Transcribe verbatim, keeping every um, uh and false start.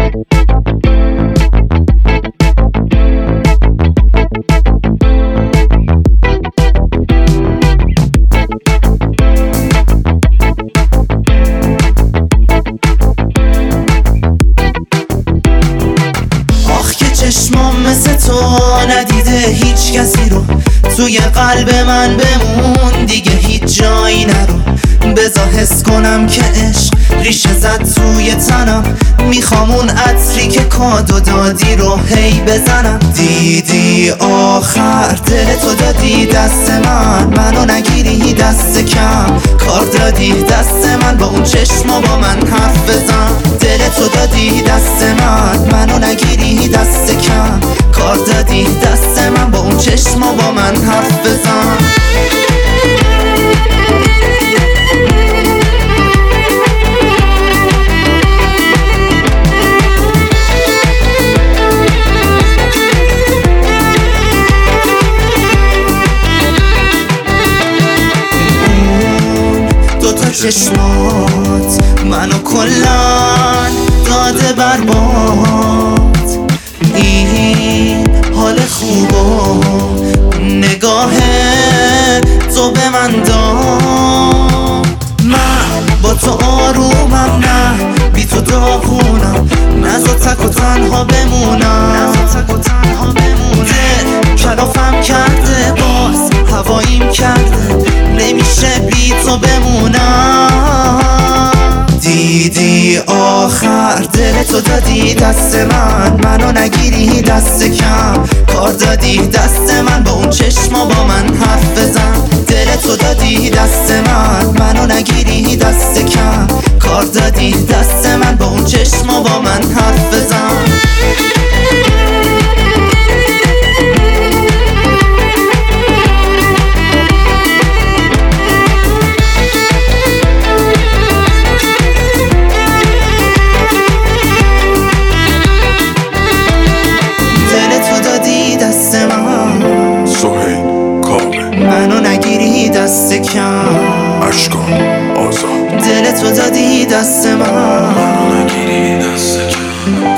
چشمام مثل تو ندیده هیچ کسی رو، توی قلب من بمون دیگه هیچ جایی نرو. بذار حس کنم که عشق ریشه زد توی تنم، میخوام اون عطری که کادو دادی رو هی بزنم. دیدی آخر دل تو دادی دست من، منو نگیری دست کم، کار دادی دست من با اون چشما با من حرف بزن. دل تو دادی دست من، منو نگیری دست کم، کار دادی دست من با اون چشما با من حرف بزن. چشمات منو کلن داده برباد، این حال خوب و نگاه تو به من داد. من با تو آرومم، نه بی تو داغونم، نزا تک و تنها بمونم. دل کلافم کرده باز هواییم کرده، نمیشه بی تو بمونم. دیدی آخر دل تو دادی دست من، منو نگیری دست کم، کار دادی دست من با اون چشما با من حرف بزن. دل تو دادی دست من، منو نگیری دست کم، کار دادی دست من با اون چشما با من حرف بزن. منو نگیری دست کم، اشکام آزاد. دل تو دادی دست من، منو نگیری دست کم.